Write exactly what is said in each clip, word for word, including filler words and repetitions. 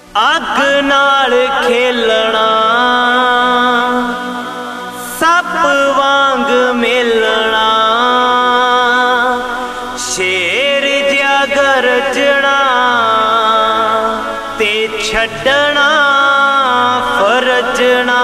अग नाल खेलना सप वांग मिलना, शेर जिया गरजना ते छड्डना फरजना।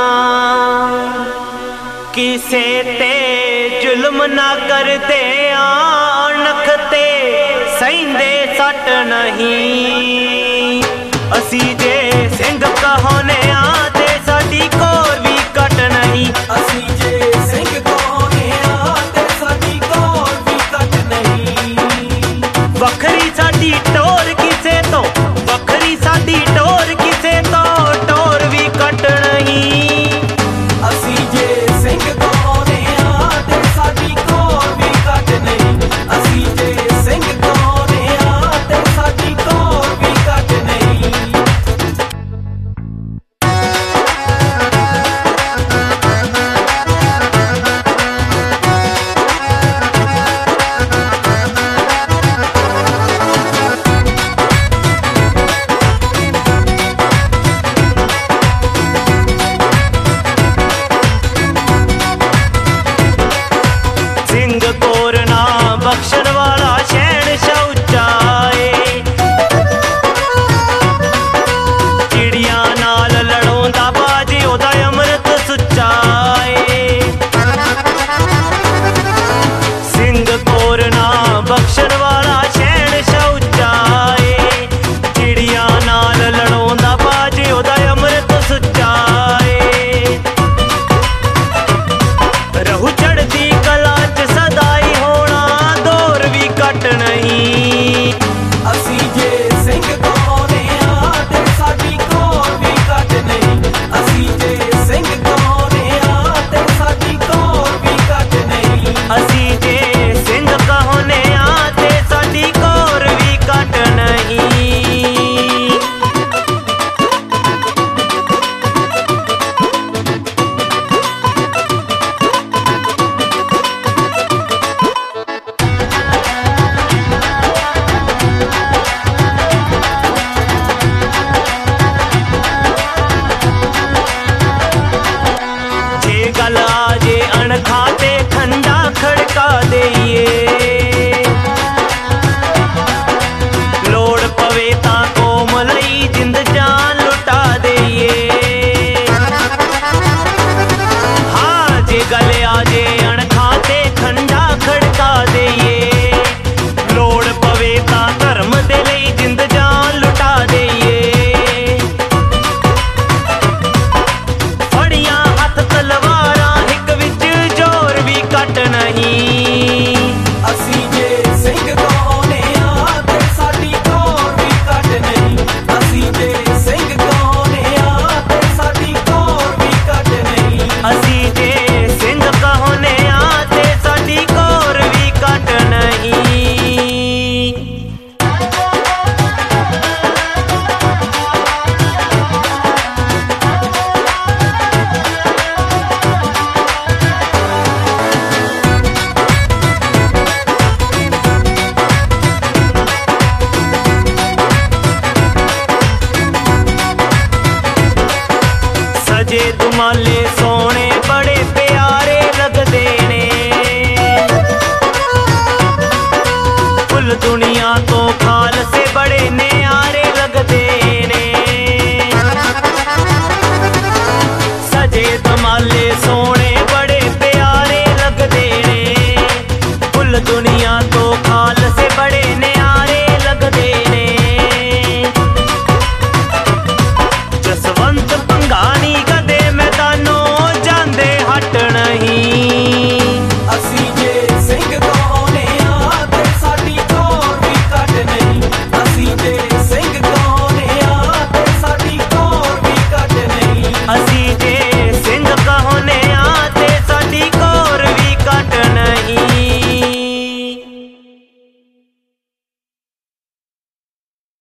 किसे ते जुल्म ना करदे आनख ते सहिंदे सट नहीं। असी जे सिंह कहाने आ ते साडी कोर भी कट नहीं। असी जे सिंह कहाने आ ते साडी कोर भी कट नहीं। वखरी साडी टोर किसे तो, वखरी साडी टोर किसे तो टोर भी कट नहीं। असी जे सिंह कहाने आ ते साडी कोर भी कट नहीं। असी जे सिंह कहाने आ ते साडी कोर भी कट नहीं। बख्शण वाला शहनशाह उच्चा है, चिड़िया नाल लड़ोंदा बाजी ओदा अमृत सुच्चा है। सिंह कोरना बख्शण वाला शहनशाह उच्चा है, चिड़िया नाल लड़ोंदा बाजी ओदा अमृत सुच्चा है। रहू चढ़दी कला च सदाई होना दौर भी कट नहीं। असी जे सिंह कहाने आ ते साडी कोर भी कट नहीं। असी जे सिंह कहाने आ ते साडी कोर भी कट नहीं। असी जे सिंह कहाने आ ते साडी कोर भी कट नहीं। गल आजे अणखाते खंडा खड़का देइए, लोड़ पवे ता कोमलई जिंद जान लुटा देइए। हाँ जे गले आजे अणखाते खंडा खड़का देइए, लोड़ पवे ता धर्म दे लई जिंद जान लुटा देइए। फड़ियां हथ तलवारां हिक विच जोर भी कट नहीं। असी जे सिंह कहाने आ ते साडी कोर भी कट नहीं। असी जे सिंह कहाने आ ते साडी कोर भी कट नहीं। असी जे सिंह कहाने आ ते साडी कोर भी कट नहीं। सजे दुमाले सोने बड़े प्यारे लगदे ने, फुल दुनिया तो खाल से बड़े न्यारे लगदे ने। सजे दुमाले सोने बड़े प्यारे लगदे ने, फुल दुनिया तो खाल से बड़े ने